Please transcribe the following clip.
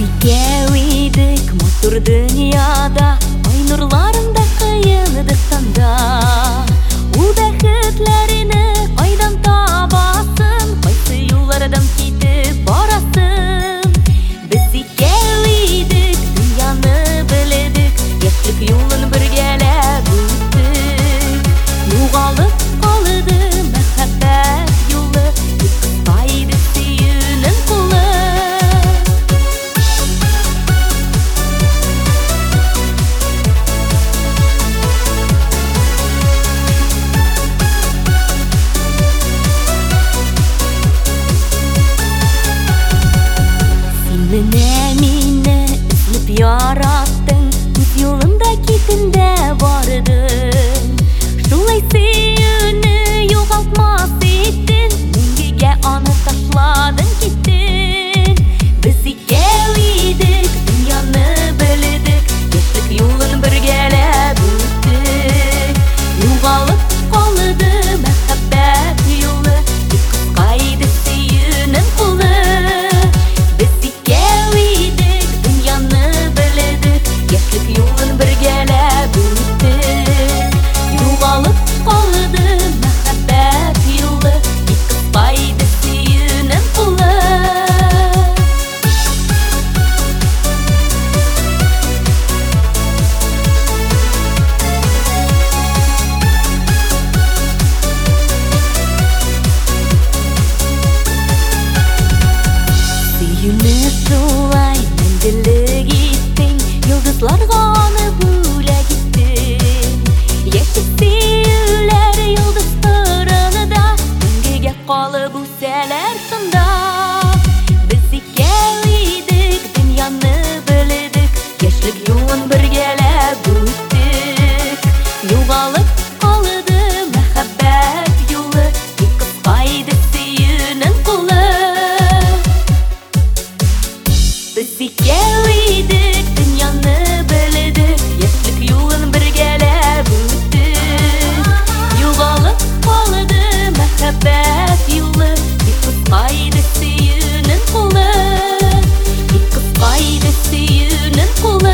Икәүидек матур дөньяда, ай нурларында кыйындык танда. Ул бәхетләрне кайдан табасың, кайсы юллардан китеп барасың? Без икәүидек дөньяны белдек, яшьлек юлын бергәләп үттек. Югалып калды мәхәббәт юлы, кайда сөюнең кулы. Менә мине эзләп яраттың, үз юлында китендә бардың. Шулай сөюне югалтмас иттең, мәңгегә аны ташладың киттең. Без икәү идек, дөньяны белдек, яшьлек юлын бергәләп үттек. Югалып калды мәхәббәт юлы, бик кыска иде сөюнең кулы. Юлын бергәләп үттек. Югалып калды мәхәббәт юлы, бик кыска иде сөюнең кулы. Сөюне шулай мәңгелек иттең, йолдызларга аны бүләк иттең. Яшьлек сөюләр йолдыз тырынында, мәңгегә калып үсәләр шунда. Без икәү идек, дөньяны белдек, яшьлек юлын бергәләп үттек. Югалып калды мәхәббәт юлы, бик кыска иде сөюнең кулы. Без икәү идек, дөньяны белдек, яшьлек юлын бергәләп үттек. Югалып калды мәхәббәт юлы, бик кыска иде сөюнең кулы. Бик кыска иде сөюнең кулы.